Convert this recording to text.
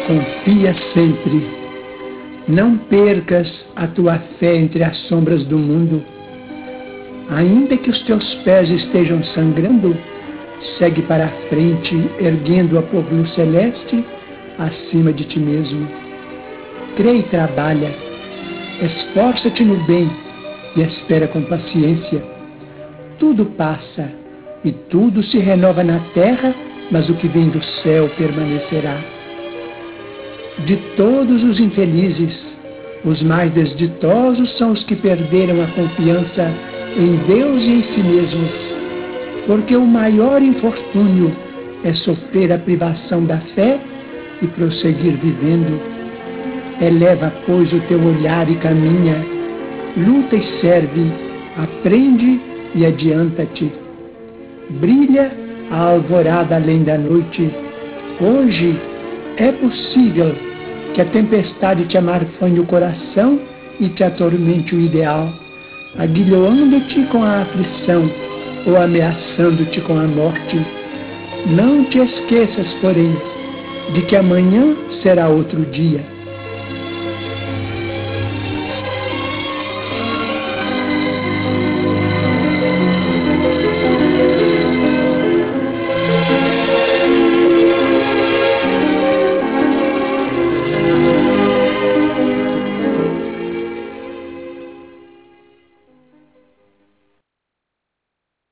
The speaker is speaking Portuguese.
Confia sempre. Não percas a tua fé entre as sombras do mundo. Ainda que os teus pés estejam sangrando, segue para a frente, erguendo-a por luz celeste acima de ti mesmo. Crê e trabalha. Esforça-te no bem e espera com paciência. Tudo passa e tudo se renova na terra, mas o que vem do céu permanecerá. De todos os infelizes, os mais desditosos são os que perderam a confiança em Deus e em si mesmos, porque o maior infortúnio é sofrer a privação da fé e prosseguir vivendo. Eleva, pois, o teu olhar e caminha, luta e serve, aprende e adianta-te. Brilha a alvorada além da noite. Hoje é possível que a tempestade te amarfanhe o coração e te atormente o ideal, aguilhoando-te com a aflição ou ameaçando-te com a morte. Não te esqueças, porém, de que amanhã será outro dia.